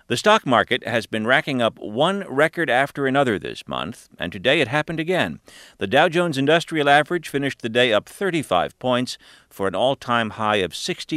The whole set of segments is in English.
The stock market has been racking up one record after another this month, and today it happened again. The Dow Jones Industrial Average finished the day up 35 points for an all-time high of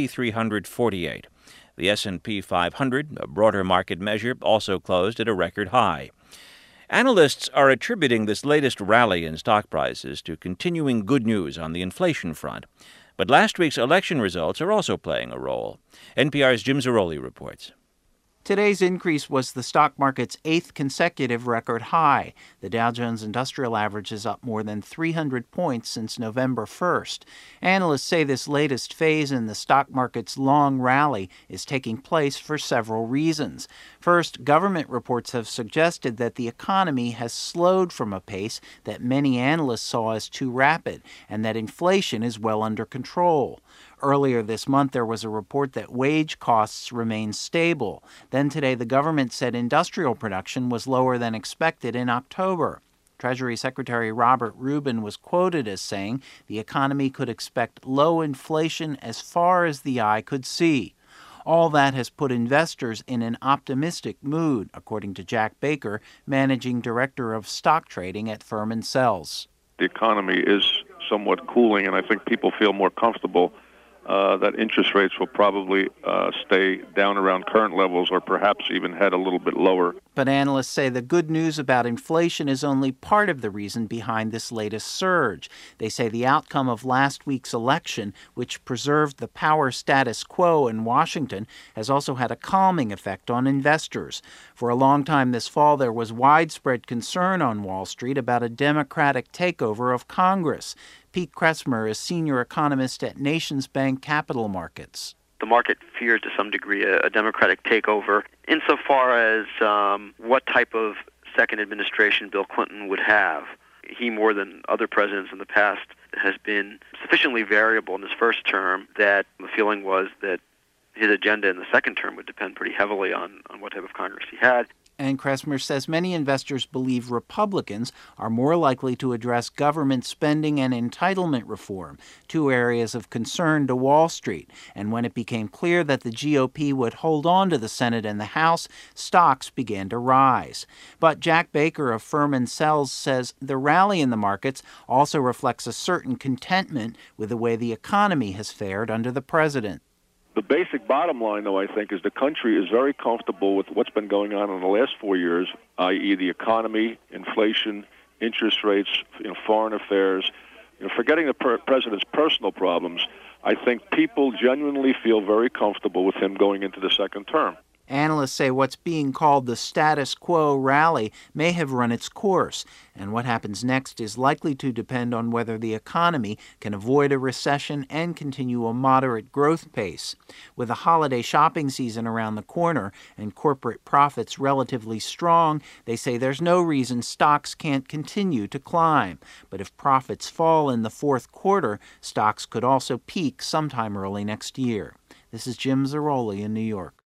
6,348. The S&P 500, a broader market measure, also closed at a record high. Analysts are attributing this latest rally in stock prices to continuing good news on the inflation front. But last week's election results are also playing a role. NPR's Jim Zarroli reports. Today's increase was the stock market's eighth consecutive record high. The Dow Jones Industrial Average is up more than 300 points since November 1st. Analysts say this latest phase in the stock market's long rally is taking place for several reasons. First, government reports have suggested that the economy has slowed from a pace that many analysts saw as too rapid, and that inflation is well under control. Earlier this month, there was a report that wage costs remain stable. Then today, the government said industrial production was lower than expected in October. Treasury Secretary Robert Rubin was quoted as saying the economy could expect low inflation as far as the eye could see. All that has put investors in an optimistic mood, according to Jack Baker, managing director of stock trading at Furman Sells. The economy is somewhat cooling, and I think people feel more comfortable that interest rates will probably stay down around current levels or perhaps even head a little bit lower. But analysts say the good news about inflation is only part of the reason behind this latest surge. They say the outcome of last week's election, which preserved the power status quo in Washington, has also had a calming effect on investors. For a long time this fall, there was widespread concern on Wall Street about a Democratic takeover of Congress. Pete Kressmer is senior economist at Nations Bank Capital Markets. The market fears to some degree a Democratic takeover insofar as what type of second administration Bill Clinton would have. He, more than other presidents in the past, has been sufficiently variable in his first term that the feeling was that his agenda in the second term would depend pretty heavily on what type of Congress he had. And Kressmer says many investors believe Republicans are more likely to address government spending and entitlement reform, two areas of concern to Wall Street. And when it became clear that the GOP would hold on to the Senate and the House, stocks began to rise. But Jack Baker of Furman Sells says the rally in the markets also reflects a certain contentment with the way the economy has fared under the president. The basic bottom line, though, I think, is the country is very comfortable with what's been going on in the last 4 years, i.e. the economy, inflation, interest rates, foreign affairs. Forgetting the president's personal problems, I think people genuinely feel very comfortable with him going into the second term. Analysts say what's being called the status quo rally may have run its course, and what happens next is likely to depend on whether the economy can avoid a recession and continue a moderate growth pace. With the holiday shopping season around the corner and corporate profits relatively strong, they say there's no reason stocks can't continue to climb. But if profits fall in the fourth quarter, stocks could also peak sometime early next year. This is Jim Zarroli in New York.